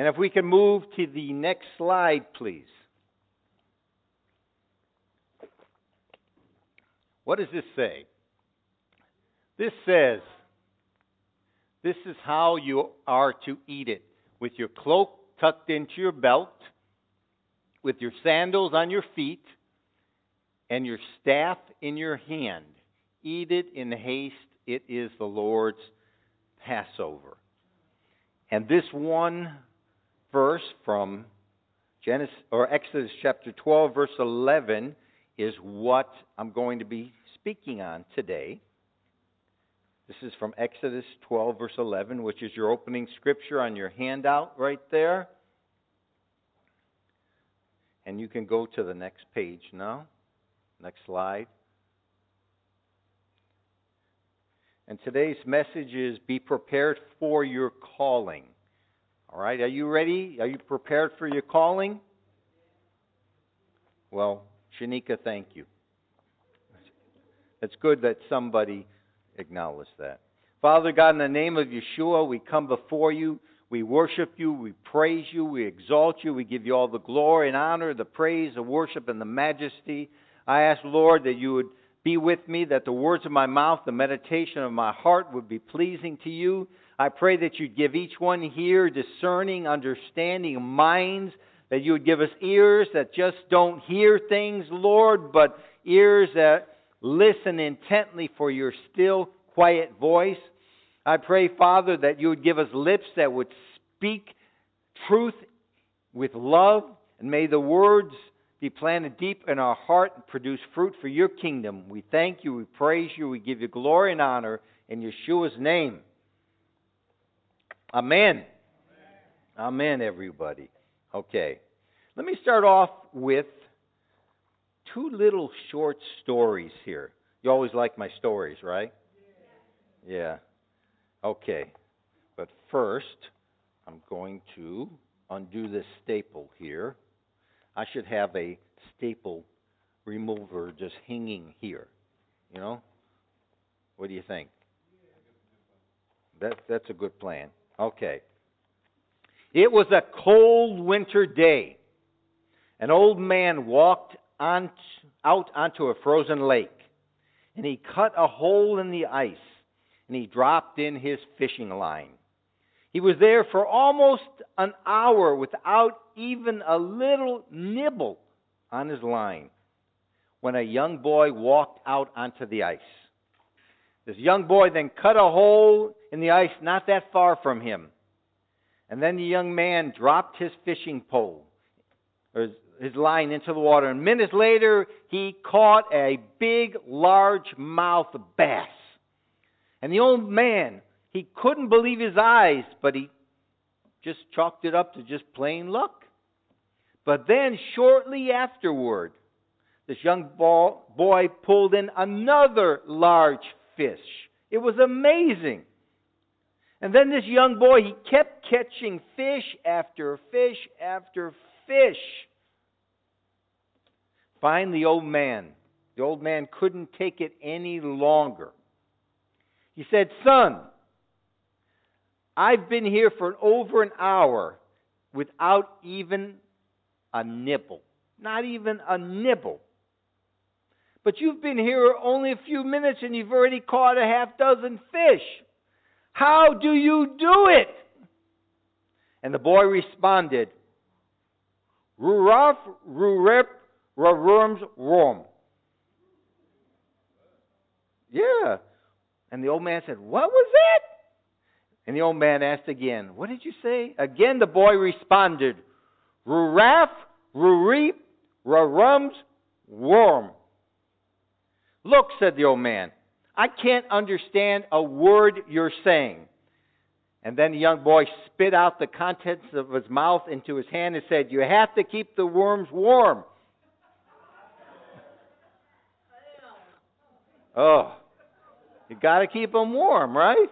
And if we can move to the next slide, please. What does this say? This says, this is how you are to eat it. With your cloak tucked into your belt, with your sandals on your feet, and your staff in your hand. Eat it in haste. It is the Lord's Passover. And this one verse from Exodus chapter 12, verse 11, is what I'm going to be speaking on today. This is from Exodus 12, verse 11, which is your opening scripture on your handout right there. And you can go to the next page now. Next slide. And today's message is, be prepared for your calling. All right, are you ready? Are you prepared for your calling? Well, Shanika, thank you. It's good that somebody acknowledged that. Father God, in the name of Yeshua, we come before you. We worship you. We praise you. We exalt you. We give you all the glory and honor, the praise, the worship, and the majesty. I ask, Lord, that you would be with me, that the words of my mouth, the meditation of my heart would be pleasing to you. I pray that you'd give each one here discerning, understanding minds, that you would give us ears that just don't hear things, Lord, but ears that listen intently for your still, quiet voice. I pray, Father, that you would give us lips that would speak truth with love, and may the words be planted deep in our heart and produce fruit for your kingdom. We thank you, we praise you, we give you glory and honor in Yeshua's name. Amen. Amen, everybody. Okay. Let me start off with two little short stories here. You always like my stories, right? Yeah. Okay. But first, I'm going to undo this staple here. I should have a staple remover just hanging here. You know? What do you think? That's a good plan. Okay. It was a cold winter day. An old man walked out onto a frozen lake, and he cut a hole in the ice, and he dropped in his fishing line. He was there for almost an hour without even a little nibble on his line when a young boy walked out onto the ice. This young boy then cut a hole in the ice not that far from him. And then the young man dropped his fishing pole, or his line, into the water. And minutes later, he caught a big, large-mouthed bass. And the old man, he couldn't believe his eyes, but he just chalked it up to just plain luck. But then, shortly afterward, this young boy pulled in another large fish. It was amazing. And then this young boy, he kept catching fish after fish after fish. Finally, the old man couldn't take it any longer. He said, "Son, I've been here for over an hour without even a nibble. Not even a nibble. But you've been here only a few minutes and you've already caught a half dozen fish. How do you do it?" And the boy responded, "Ruraf, rurep, rarums, rom." Yeah. And the old man said, "What was that?" And the old man asked again, "What did you say?" Again the boy responded, "Ruraf, rurip, rarums, worm." "Look," said the old man, "I can't understand a word you're saying." And then the young boy spit out the contents of his mouth into his hand and said, "You have to keep the worms warm." Oh, you got to keep them warm, right?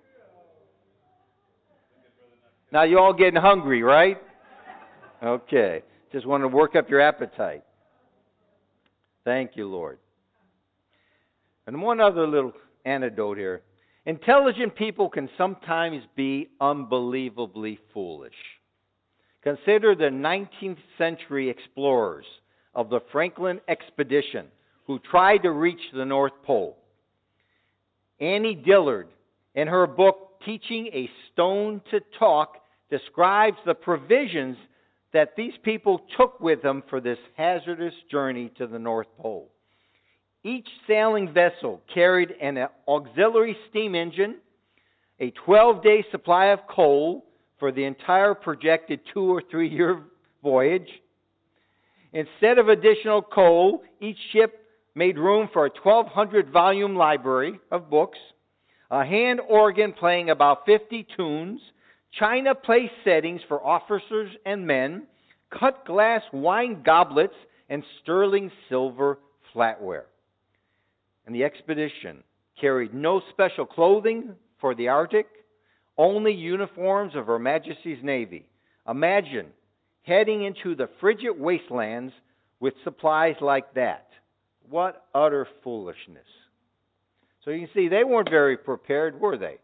Now you all getting hungry, right? Okay. Just want to work up your appetite. Thank you, Lord. And one other little anecdote here. Intelligent people can sometimes be unbelievably foolish. Consider the 19th century explorers of the Franklin expedition who tried to reach the North Pole. Annie Dillard, in her book Teaching a Stone to Talk, describes the provisions that these people took with them for this hazardous journey to the North Pole. Each sailing vessel carried an auxiliary steam engine, a 12-day supply of coal for the entire projected 2 or 3 year voyage. Instead of additional coal, each ship made room for a 1,200 volume library of books, a hand organ playing about 50 tunes, china place settings for officers and men, cut glass wine goblets, and sterling silver flatware. And the expedition carried no special clothing for the Arctic, only uniforms of Her Majesty's Navy. Imagine heading into the frigid wastelands with supplies like that. What utter foolishness. So you can see they weren't very prepared, were they?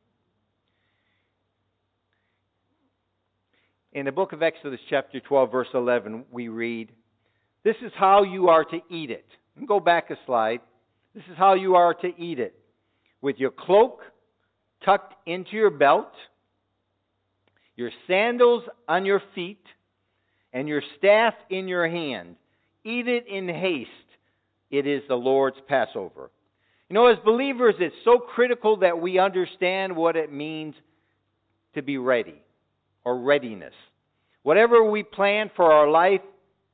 In the book of Exodus chapter 12, verse 11, we read, "This is how you are to eat it." And go back a slide. This is how you are to eat it. With your cloak tucked into your belt, your sandals on your feet, and your staff in your hand. Eat it in haste. It is the Lord's Passover. You know, as believers, it's so critical that we understand what it means to be ready, or readiness. Whatever we plan for our life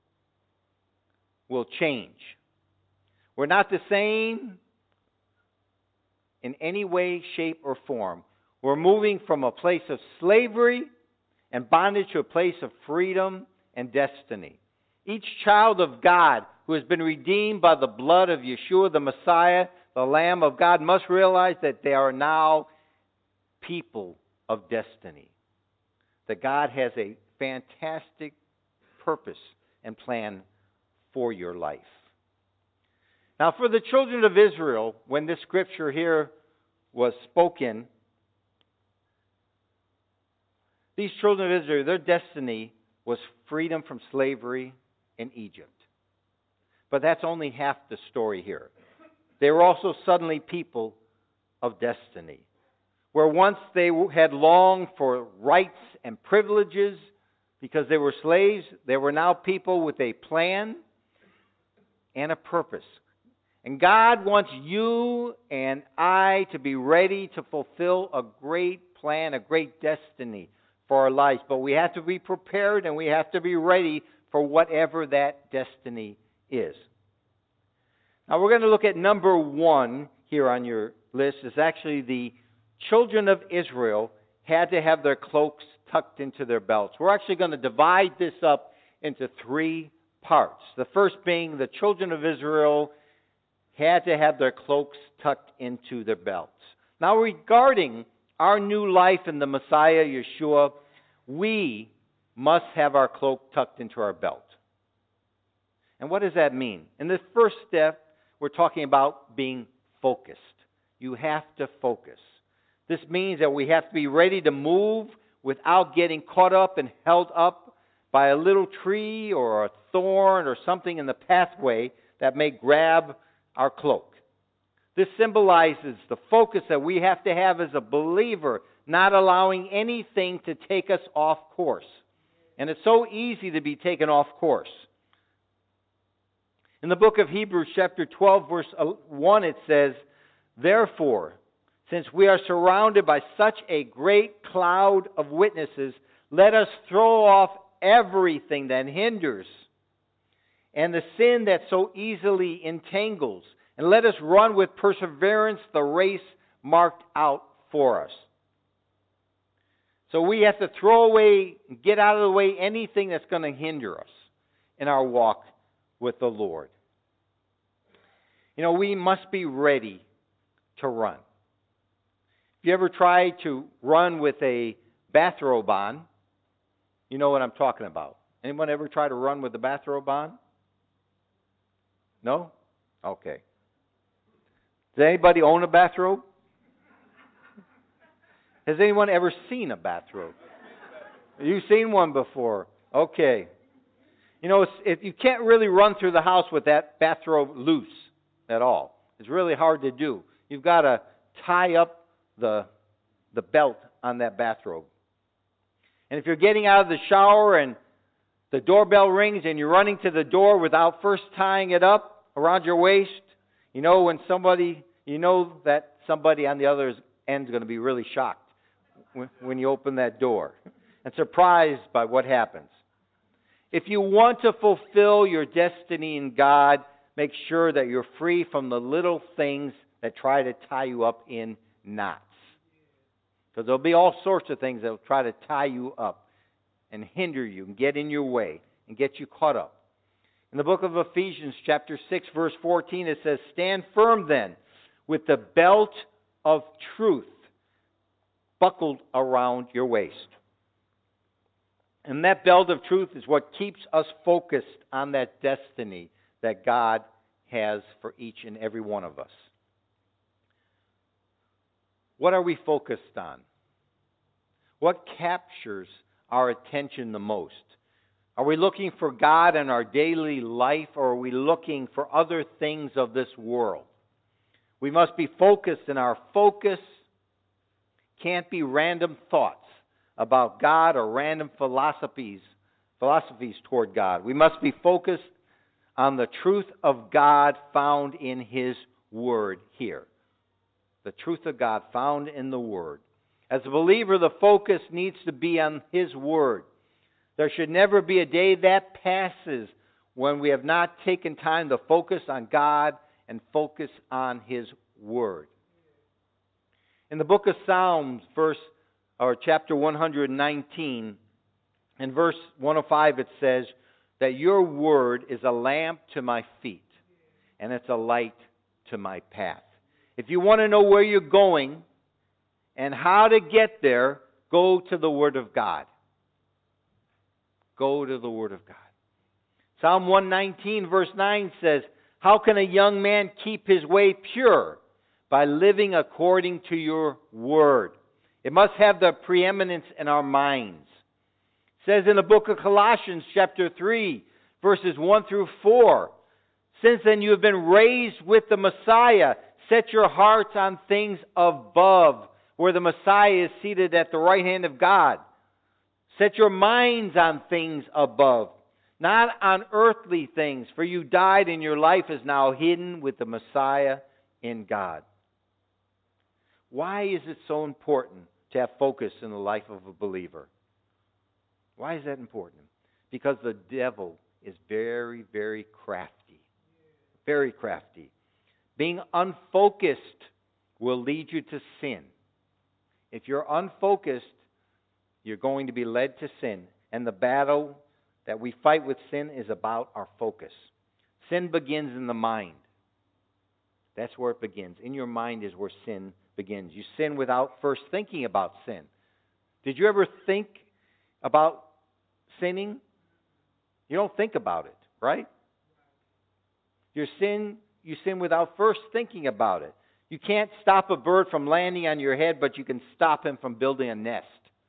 will change. We're not the same in any way, shape, or form. We're moving from a place of slavery and bondage to a place of freedom and destiny. Each child of God who has been redeemed by the blood of Yeshua the Messiah, the Lamb of God, must realize that they are now people of destiny. That God has a fantastic purpose and plan for your life. Now, for the children of Israel, when this scripture here was spoken, these children of Israel, their destiny was freedom from slavery in Egypt. But that's only half the story here. They were also suddenly people of destiny. Where once they had longed for rights and privileges because they were slaves, they were now people with a plan and a purpose. And God wants you and I to be ready to fulfill a great plan, a great destiny for our lives. But we have to be prepared and we have to be ready for whatever that destiny is. Now we're going to look at number 1 here on your list. It's actually the children of Israel had to have their cloaks tucked into their belts. We're actually going to divide this up into 3 parts. The first being the children of Israel had to have their cloaks tucked into their belts. Now regarding our new life in the Messiah, Yeshua, we must have our cloak tucked into our belt. And what does that mean? In this first step, we're talking about being focused. You have to focus. This means that we have to be ready to move without getting caught up and held up by a little tree or a thorn or something in the pathway that may grab our cloak. This symbolizes the focus that we have to have as a believer, not allowing anything to take us off course. And it's so easy to be taken off course. In the book of Hebrews chapter 12 verse 1 it says, "Therefore, since we are surrounded by such a great cloud of witnesses, let us throw off everything that hinders and the sin that so easily entangles, and let us run with perseverance the race marked out for us." So we have to throw away, get out of the way anything that's going to hinder us in our walk with the Lord. You know, we must be ready to run. If you ever try to run with a bathrobe on, you know what I'm talking about. Anyone ever try to run with a bathrobe on? No? Okay. Does anybody own a bathrobe? Has anyone ever seen a bathrobe? You've seen one before. Okay. You know, you can't really run through the house with that bathrobe loose at all. It's really hard to do. You've got to tie up the belt on that bathrobe. And if you're getting out of the shower and the doorbell rings and you're running to the door without first tying it up around your waist, you know that somebody on the other end is going to be really shocked when you open that door and surprised by what happens. If you want to fulfill your destiny in God, make sure that you're free from the little things that try to tie you up in knots. Because there'll be all sorts of things that will try to tie you up and hinder you and get in your way and get you caught up. In the book of Ephesians chapter 6 verse 14 it says, "Stand firm then with the belt of truth buckled around your waist." And that belt of truth is what keeps us focused on that destiny that God has for each and every one of us. What are we focused on? What captures our attention the most? Are we looking for God in our daily life, or are we looking for other things of this world? We must be focused, and our focus can't be random thoughts about God or random philosophies toward God. We must be focused on the truth of God found in His Word here. The truth of God found in the Word. As a believer, the focus needs to be on His Word. There should never be a day that passes when we have not taken time to focus on God and focus on His Word. In the book of Psalms, chapter 119, in verse 105 it says that your Word is a lamp to my feet and it's a light to my path. If you want to know where you're going and how to get there, go to the Word of God. Go to the Word of God. Psalm 119 verse 9 says, "How can a young man keep his way pure? By living according to your Word." It must have the preeminence in our minds. It says in the book of Colossians chapter 3 verses 1 through 4, "Since then you have been raised with the Messiah. Set your hearts on things above, where the Messiah is seated at the right hand of God. Set your minds on things above, not on earthly things, for you died and your life is now hidden with the Messiah in God." Why is it so important to have focus in the life of a believer? Why is that important? Because the devil is very, very crafty. Very crafty. Being unfocused will lead you to sin. If you're unfocused, you're going to be led to sin. And the battle that we fight with sin is about our focus. Sin begins in the mind. That's where it begins. In your mind is where sin begins. You sin without first thinking about sin. Did you ever think about sinning? You don't think about it, right? You sin without first thinking about it. You can't stop a bird from landing on your head, but you can stop him from building a nest.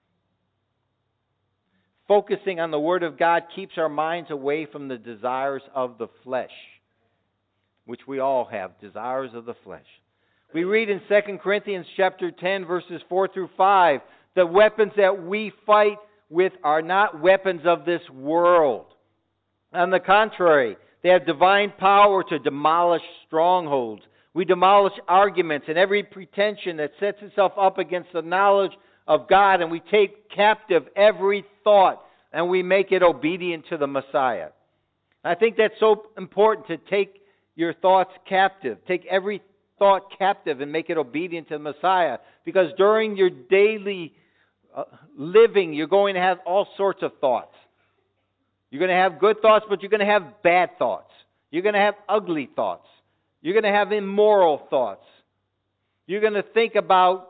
Focusing on the Word of God keeps our minds away from the desires of the flesh, which we all have, desires of the flesh. We read in 2 Corinthians chapter 10, verses 4 through 5, the weapons that we fight with are not weapons of this world. On the contrary, they have divine power to demolish strongholds. We demolish arguments and every pretension that sets itself up against the knowledge of God, and we take captive every thought and we make it obedient to the Messiah. I think that's so important, to take your thoughts captive. Take every thought captive and make it obedient to the Messiah, because during your daily living you're going to have all sorts of thoughts. You're going to have good thoughts, but you're going to have bad thoughts. You're going to have ugly thoughts. You're going to have immoral thoughts. You're going to think about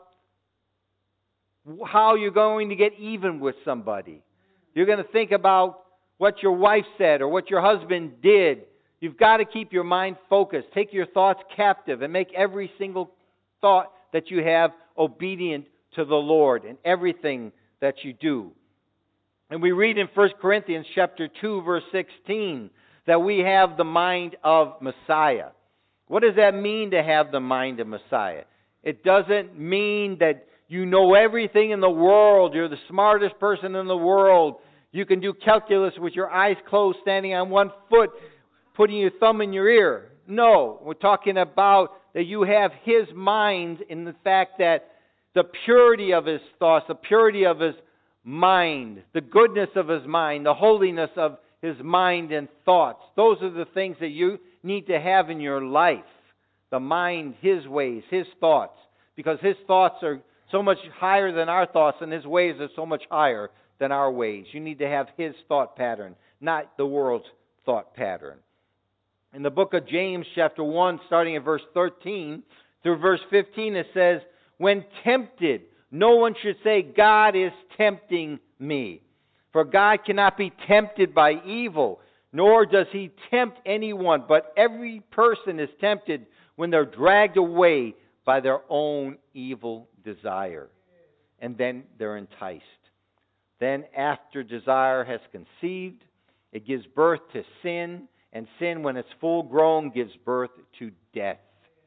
how you're going to get even with somebody. You're going to think about what your wife said or what your husband did. You've got to keep your mind focused. Take your thoughts captive and make every single thought that you have obedient to the Lord in everything that you do. And we read in 1 Corinthians chapter 2, verse 16, that we have the mind of Messiah. What does that mean to have the mind of Messiah? It doesn't mean that you know everything in the world. You're the smartest person in the world. You can do calculus with your eyes closed, standing on one foot, putting your thumb in your ear. No, we're talking about that you have His mind in the fact that the purity of His thoughts, the purity of His mind, the goodness of His mind, the holiness of His mind and thoughts. Those are the things that you need to have in your life. The mind, His ways, His thoughts. Because His thoughts are so much higher than our thoughts, and His ways are so much higher than our ways. You need to have His thought pattern, not the world's thought pattern. In the book of James, chapter 1, starting at verse 13 through verse 15, it says, "When tempted, no one should say, 'God is tempting me.' For God cannot be tempted by evil, nor does He tempt anyone. But every person is tempted when they're dragged away by their own evil desire. And then they're enticed. Then after desire has conceived, it gives birth to sin. And sin, when it's full grown, gives birth to death."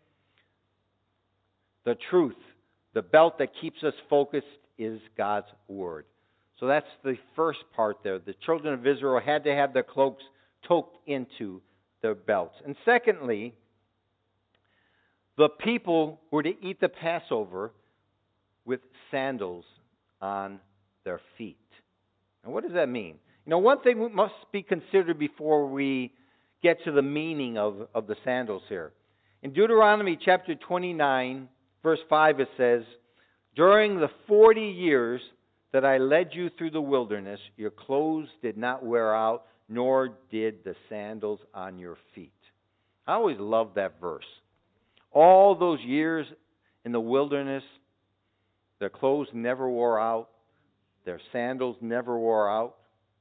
The truth, the belt that keeps us focused, is God's Word. So that's the first part there. The children of Israel had to have their cloaks tucked into their belts. And secondly, the people were to eat the Passover with sandals on their feet. And what does that mean? You know, one thing must be considered before we get to the meaning of the sandals here. In Deuteronomy chapter 29, verse 5, it says, "During the 40 years that I led you through the wilderness, your clothes did not wear out, nor did the sandals on your feet." I always loved that verse. All those years in the wilderness, their clothes never wore out, their sandals never wore out.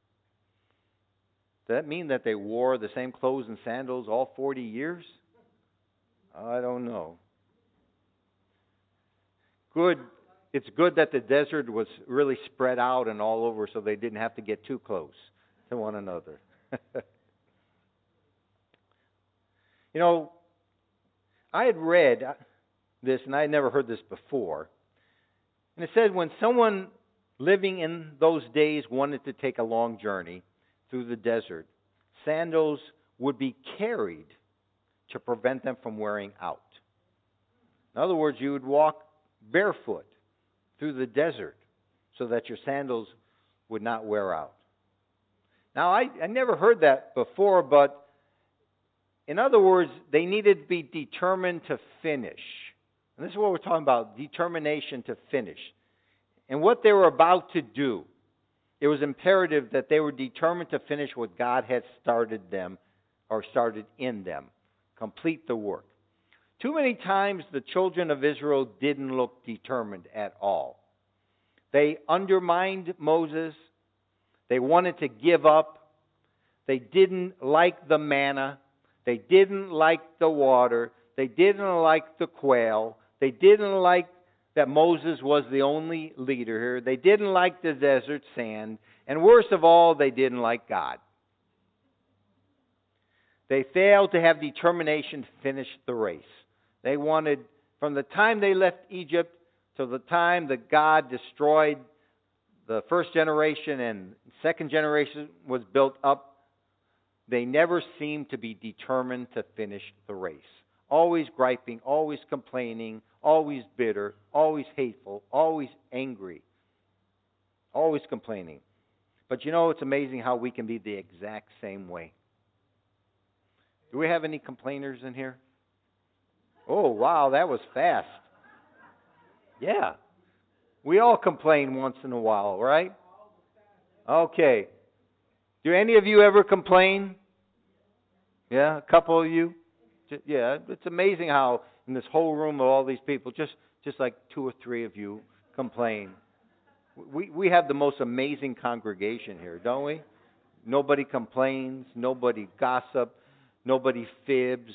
Does that mean that they wore the same clothes and sandals all 40 years? I don't know. It's good that the desert was really spread out and all over so they didn't have to get too close to one another. You know, I had read this, and I had never heard this before. And it said when someone living in those days wanted to take a long journey through the desert, sandals would be carried to prevent them from wearing out. In other words, you would walk barefoot through the desert so that your sandals would not wear out. Now, I never heard that before, but in other words, they needed to be determined to finish. And this is what we're talking about, determination to finish. And what they were about to do, it was imperative that they were determined to finish what God had started them or started in them, complete the work. Too many times the children of Israel didn't look determined at all. They undermined Moses. They wanted to give up. They didn't like the manna. They didn't like the water. They didn't like the quail. They didn't like that Moses was the only leader here. They didn't like the desert sand. And worst of all, they didn't like God. They failed to have determination to finish the race. They wanted, from the time they left Egypt to the time that God destroyed the first generation and second generation was built up, they never seemed to be determined to finish the race. Always griping, always complaining, always bitter, always hateful, always angry, always complaining. But you know, it's amazing how we can be the exact same way. Do we have any complainers in here? Oh, wow, that was fast. Yeah. We all complain once in a while, right? Okay. Do any of you ever complain? Yeah, a couple of you? Yeah, it's amazing how in this whole room of all these people, just like 2 or 3 of you complain. We have the most amazing congregation here, don't we? Nobody complains, nobody gossips, nobody fibs,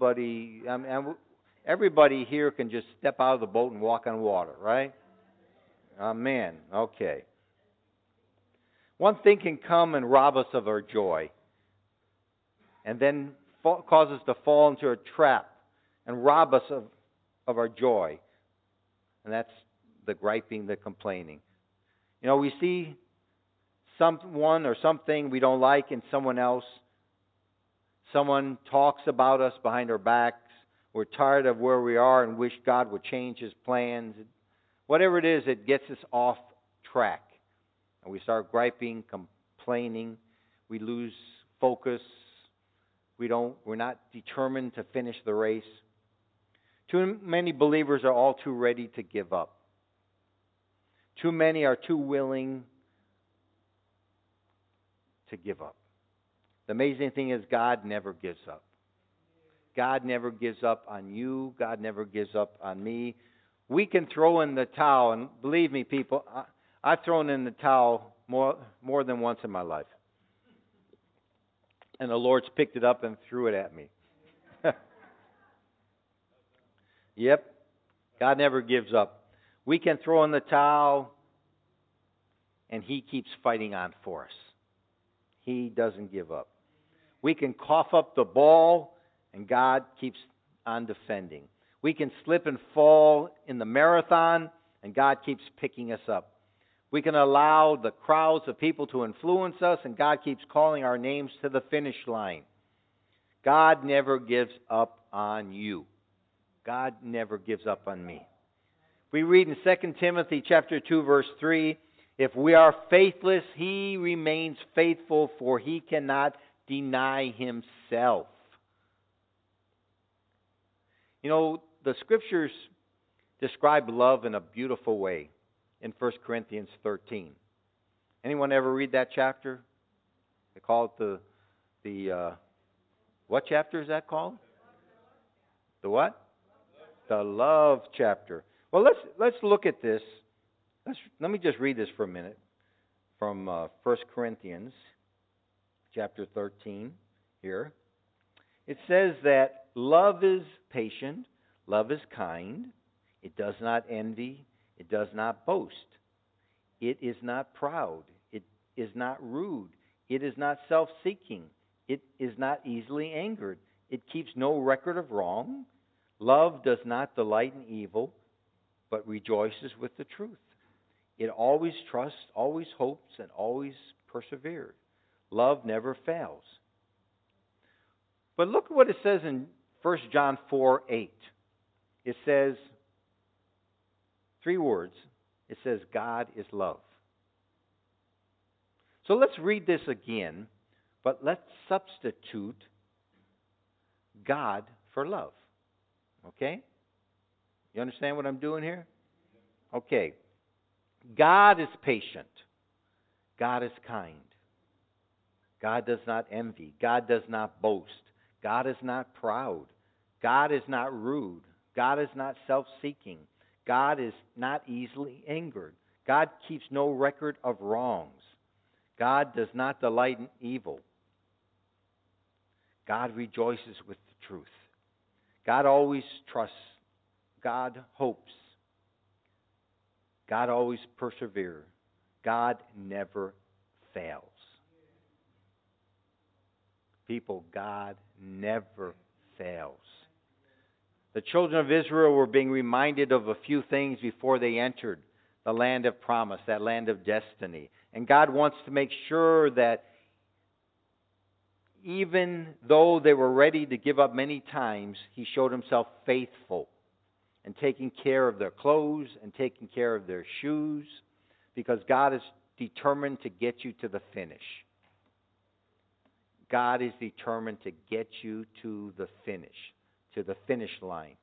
everybody here can just step out of the boat and walk on water, right? Amen. Okay. One thing can come and rob us of our joy, and then cause us to fall into a trap and rob us of our joy. And that's the griping, the complaining. You know, we see someone or something we don't like in someone else. Someone talks about us behind our backs. We're tired of where we are and wish God would change His plans. Whatever it is, it gets us off track. And we start griping, complaining. We lose focus. We're not determined to finish the race. Too many believers are all too ready to give up. Too many are too willing to give up. The amazing thing is God never gives up. God never gives up on you. God never gives up on me. We can throw in the towel, and believe me, people, I've thrown in the towel more than once in my life. And the Lord's picked it up and threw it at me. Yep. God never gives up. We can throw in the towel, and He keeps fighting on for us. He doesn't give up. We can cough up the ball, and God keeps on defending. We can slip and fall in the marathon, and God keeps picking us up. We can allow the crowds of people to influence us, and God keeps calling our names to the finish line. God never gives up on you. God never gives up on me. We read in 2 Timothy chapter 2, verse 3, if we are faithless, He remains faithful, for He cannot deny Himself. You know, the Scriptures describe love in a beautiful way in 1 Corinthians 13. Anyone ever read that chapter? They call it the what chapter is that called? The what? The love chapter. Well, let's look at this. Let me just read this for a minute from 1 Corinthians chapter 13 here. It says that love is patient, love is kind, it does not envy, it does not boast, it is not proud, it is not rude, it is not self-seeking, it is not easily angered, it keeps no record of wrong. Love does not delight in evil, but rejoices with the truth. It always trusts, always hopes, and always perseveres. Love never fails. But look at what it says in 1 John 4:8. It says, 3 words. It says, God is love. So let's read this again, but let's substitute God for love. Okay? You understand what I'm doing here? Okay. God is patient. God is kind. God does not envy. God does not boast. God is not proud. God is not rude. God is not self-seeking. God is not easily angered. God keeps no record of wrongs. God does not delight in evil. God rejoices with the truth. God always trusts. God hopes. God always perseveres. God never fails. People, God never fails. The children of Israel were being reminded of a few things before they entered the land of promise, that land of destiny. And God wants to make sure that even though they were ready to give up many times, He showed Himself faithful and taking care of their clothes and taking care of their shoes, because God is determined to get you to the finish. God is determined to get you to the finish line.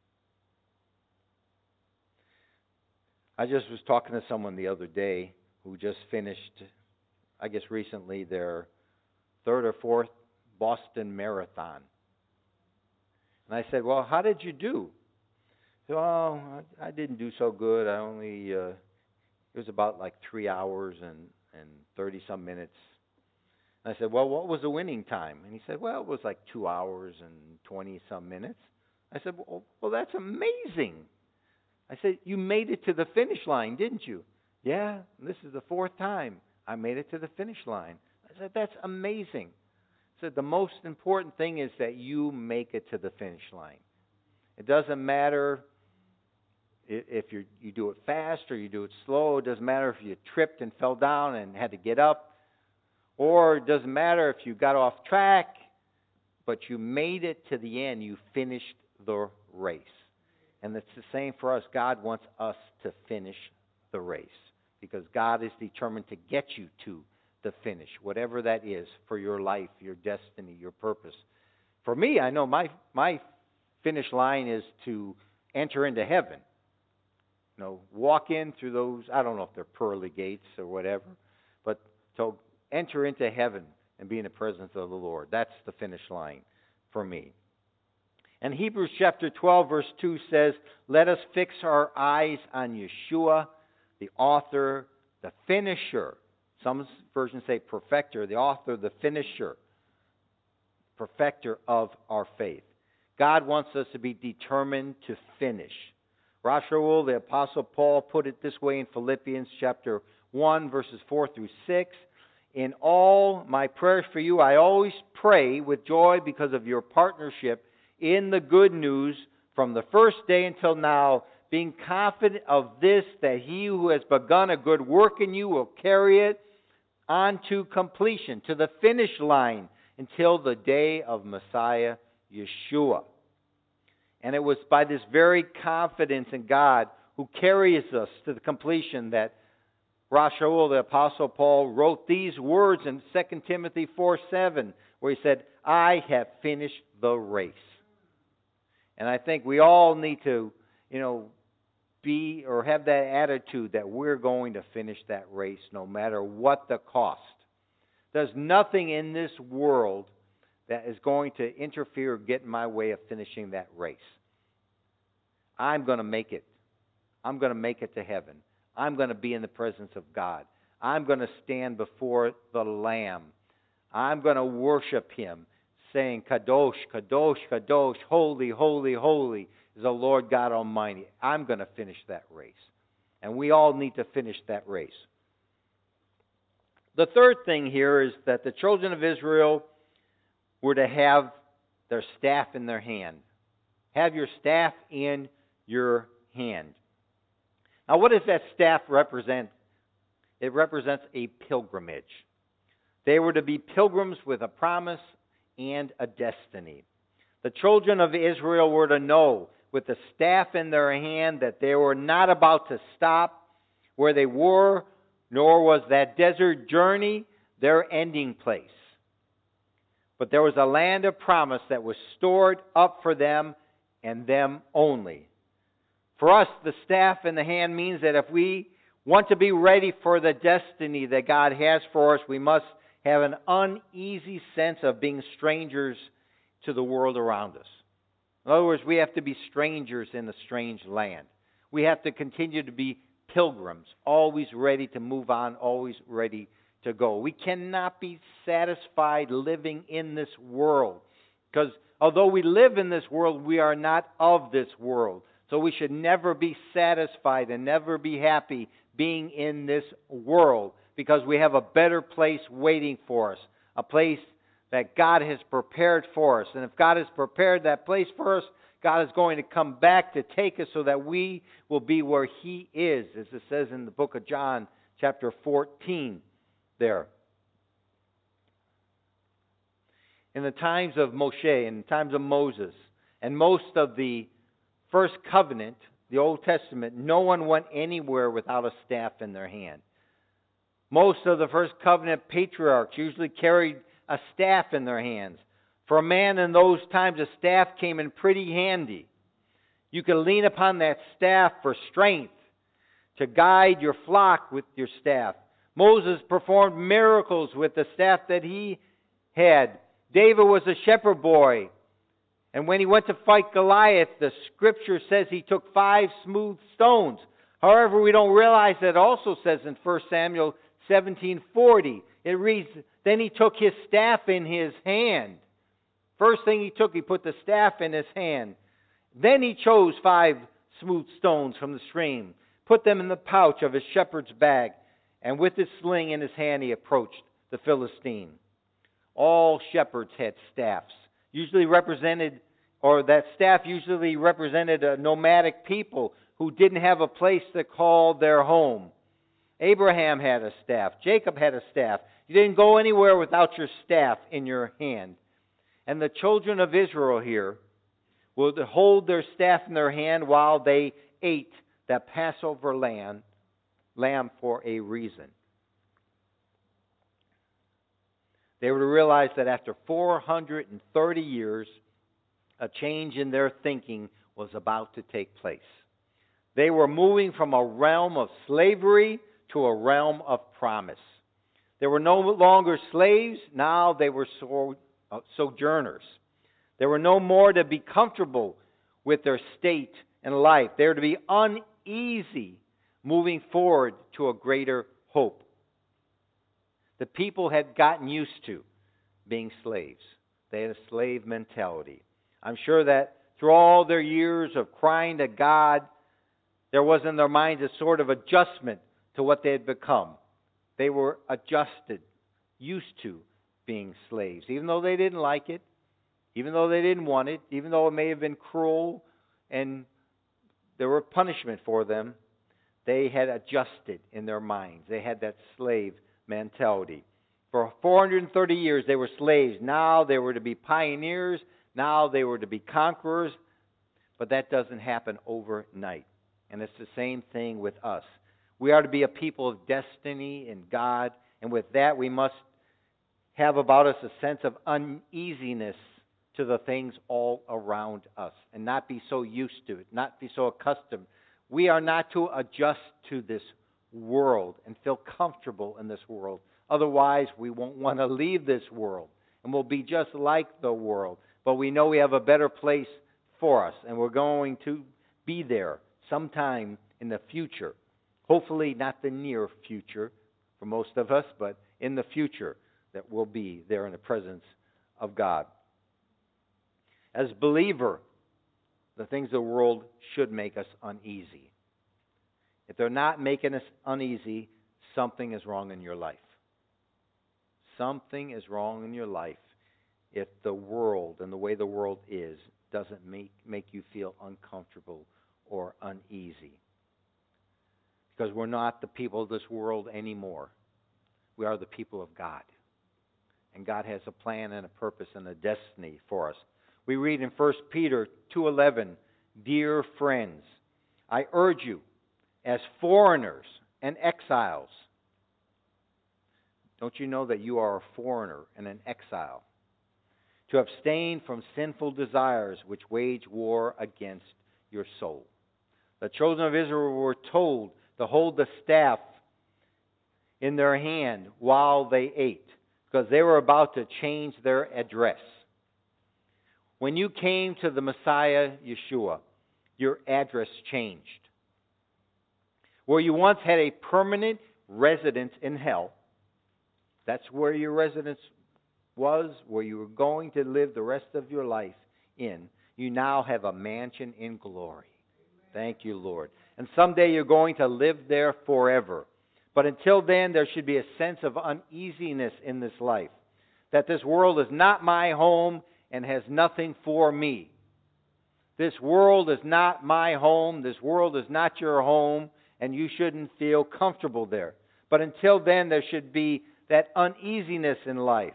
I just was talking to someone the other day who just finished, I guess recently, their 3rd or 4th Boston Marathon. And I said, well, how did you do? Well, I didn't do so good. I only, it was about like 3 hours and 30-some minutes. And I said, well, what was the winning time? And he said, well, it was like 2 hours and 20-some minutes. I said, well, that's amazing. I said, you made it to the finish line, didn't you? Yeah, this is the 4th time. I made it to the finish line. I said, that's amazing. I said, the most important thing is that you make it to the finish line. It doesn't matter if you do it fast or you do it slow. It doesn't matter if you tripped and fell down and had to get up. Or it doesn't matter if you got off track, but you made it to the end. You finished the race. And it's the same for us. God wants us to finish the race because God is determined to get you to the finish, whatever that is for your life, your destiny, your purpose. For me, I know my finish line is to enter into heaven. You know, walk in through those, I don't know if they're pearly gates or whatever, but to enter into heaven and be in the presence of the Lord. That's the finish line for me. And Hebrews chapter 12, verse 2 says, let us fix our eyes on Yeshua, the author, the finisher. Some versions say perfecter, the author, the finisher, perfecter of our faith. God wants us to be determined to finish. Rosh Shaul, the Apostle Paul, put it this way in Philippians chapter 1, verses 4 through 6. In all my prayers for you, I always pray with joy because of your partnership in the good news from the first day until now, being confident of this, that he who has begun a good work in you will carry it on to completion, to the finish line, until the day of Messiah Yeshua. And it was by this very confidence in God who carries us to the completion that Rosh Shaul, the Apostle Paul, wrote these words in 2 Timothy 4:7, where he said, I have finished the race. And I think we all need to, be or have that attitude that we're going to finish that race no matter what the cost. There's nothing in this world that is going to interfere or get in my way of finishing that race. I'm going to make it. I'm going to make it to heaven. I'm going to be in the presence of God. I'm going to stand before the Lamb. I'm going to worship Him, saying, Kadosh, Kadosh, Kadosh, holy, holy, holy is the Lord God Almighty. I'm going to finish that race. And we all need to finish that race. The third thing here is that the children of Israel were to have their staff in their hand. Have your staff in your hand. Now, what does that staff represent? It represents a pilgrimage. They were to be pilgrims with a promise and a destiny. The children of Israel were to know with the staff in their hand that they were not about to stop where they were, nor was that desert journey their ending place. But there was a land of promise that was stored up for them and them only. For us, the staff in the hand means that if we want to be ready for the destiny that God has for us, we must have an uneasy sense of being strangers to the world around us. In other words, we have to be strangers in a strange land. We have to continue to be pilgrims, always ready to move on, always ready to go. We cannot be satisfied living in this world, because although we live in this world, we are not of this world. So we should never be satisfied and never be happy being in this world, because we have a better place waiting for us, a place that God has prepared for us. And if God has prepared that place for us, God is going to come back to take us so that we will be where He is, as it says in the book of John, chapter 14 there. In the times of Moshe, in the times of Moses, and most of the First Covenant, the Old Testament, no one went anywhere without a staff in their hand. Most of the First Covenant patriarchs usually carried a staff in their hands. For a man in those times, a staff came in pretty handy. You could lean upon that staff for strength, to guide your flock with your staff. Moses performed miracles with the staff that he had. David was a shepherd boy. And when he went to fight Goliath, the scripture says he took 5 smooth stones. However, we don't realize that it also says in 1 Samuel 17:40. It reads, then he took his staff in his hand. First thing he took, he put the staff in his hand. Then he chose 5 smooth stones from the stream, put them in the pouch of his shepherd's bag, And with his sling in his hand, he approached the Philistine. All shepherds had staffs, usually represented, or that staff usually represented a nomadic people who didn't have a place to call their home. Abraham had a staff. Jacob had a staff. You didn't go anywhere without your staff in your hand. And the children of Israel here would hold their staff in their hand while they ate that Passover lamb for a reason. They would realize that after 430 years, a change in their thinking was about to take place. They were moving from a realm of slavery to a realm of promise. They were no longer slaves, now they were sojourners. They were no more to be comfortable with their state in life. They were to be uneasy moving forward to a greater hope. The people had gotten used to being slaves. They had a slave mentality. I'm sure that through all their years of crying to God, there was in their minds a sort of adjustment to what they had become. They were adjusted, used to being slaves, even though they didn't like it, even though they didn't want it, even though it may have been cruel and there were punishment for them. They had adjusted in their minds. They had that slave mentality. For 430 years they were slaves. Now they were to be pioneers. Now they were to be conquerors. But that doesn't happen overnight. And it's the same thing with us. We are to be a people of destiny in God. And with that we must have about us a sense of uneasiness to the things all around us. And not be so used to it. Not be so accustomed. We are not to adjust to this world and feel comfortable in this world. Otherwise, we won't want to leave this world. And we'll be just like the world. But we know we have a better place for us. And we're going to be there sometime in the future. Hopefully not the near future for most of us, but in the future that we'll be there in the presence of God. As a believer, the things of the world should make us uneasy. If they're not making us uneasy, something is wrong in your life. Something is wrong in your life if the world and the way the world is doesn't make you feel uncomfortable or uneasy. Because we're not the people of this world anymore. We are the people of God. And God has a plan and a purpose and a destiny for us. We read in 1 Peter 2:11, "Dear friends, I urge you, as foreigners and exiles." Don't you know that you are a foreigner and an exile? "To abstain from sinful desires which wage war against your soul." The children of Israel were told to hold the staff in their hand while they ate, because they were about to change their address. When you came to the Messiah, Yeshua, your address changed. Where you once had a permanent residence in hell, that's where your residence was, where you were going to live the rest of your life in. You now have a mansion in glory. Thank you, Lord. And someday you're going to live there forever. But until then, there should be a sense of uneasiness in this life. That this world is not my home and has nothing for me. This world is not my home. This world is not your home. And you shouldn't feel comfortable there. But until then, there should be that uneasiness in life.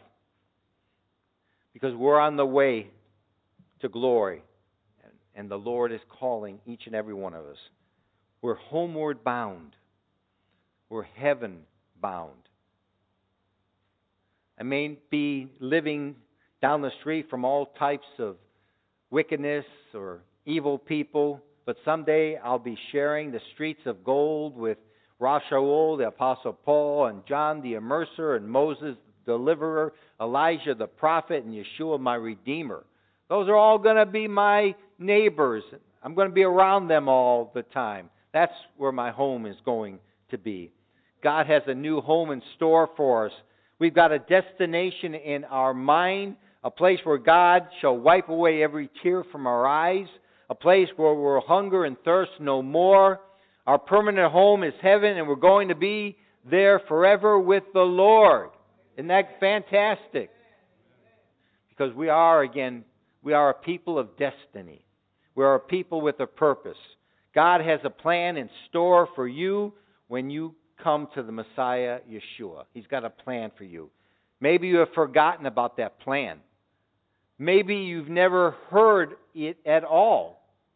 Because we're on the way to glory. And the Lord is calling each and every one of us. We're homeward bound. We're heaven bound. I may be living down the street from all types of wickedness or evil people, but someday I'll be sharing the streets of gold with Rav Shaul, the Apostle Paul, and John the Immerser, and Moses the Deliverer, Elijah the Prophet, and Yeshua my Redeemer. Those are all going to be my neighbors. I'm going to be around them all the time. That's where my home is going to be. God has a new home in store for us. We've got a destination in our mind, a place where God shall wipe away every tear from our eyes, a place where we'll hunger and thirst no more. Our permanent home is heaven, and we're going to be there forever with the Lord. Isn't that fantastic? Because we are a people of destiny. We are a people with a purpose. God has a plan in store for you when you come to the Messiah, Yeshua. He's got a plan for you. Maybe you have forgotten about that plan. Maybe you've never heard it at all.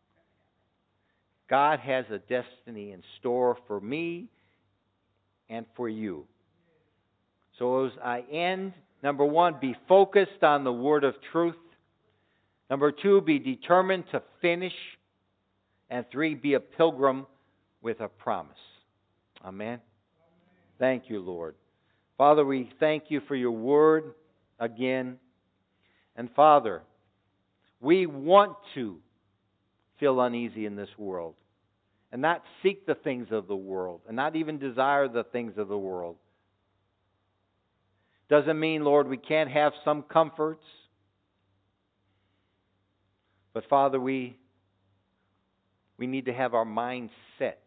God has a destiny in store for me and for you. So as I end, number one, be focused on the word of truth. Number two, be determined to finish. And three, be a pilgrim with a promise. Amen. Thank you, Lord. Father, we thank you for your word again. And Father, we want to feel uneasy in this world and not seek the things of the world and not even desire the things of the world. Doesn't mean, Lord, we can't have some comforts. But Father, we need to have our mind set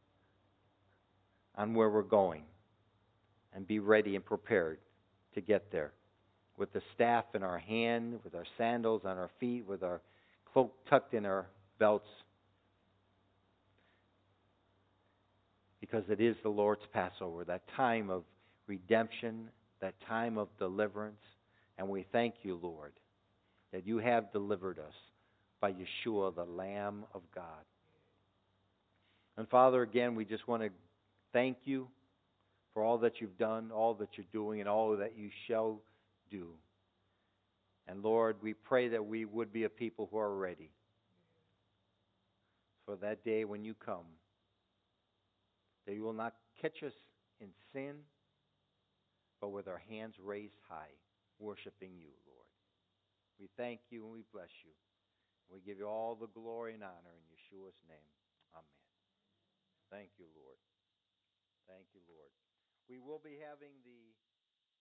on where we're going and be ready and prepared to get there. With the staff in our hand, with our sandals on our feet, with our cloak tucked in our belts. Because it is the Lord's Passover, that time of redemption, that time of deliverance. And we thank you, Lord, that you have delivered us by Yeshua, the Lamb of God. And Father, again, we just want to thank you for all that you've done, all that you're doing, and all that you shall do. And Lord, we pray that we would be a people who are ready for that day when you come, that you will not catch us in sin, but with our hands raised high, worshiping you, Lord. We thank you and we bless you. We give you all the glory and honor in Yeshua's name. Amen. Thank you, Lord. Thank you, Lord. We will be having the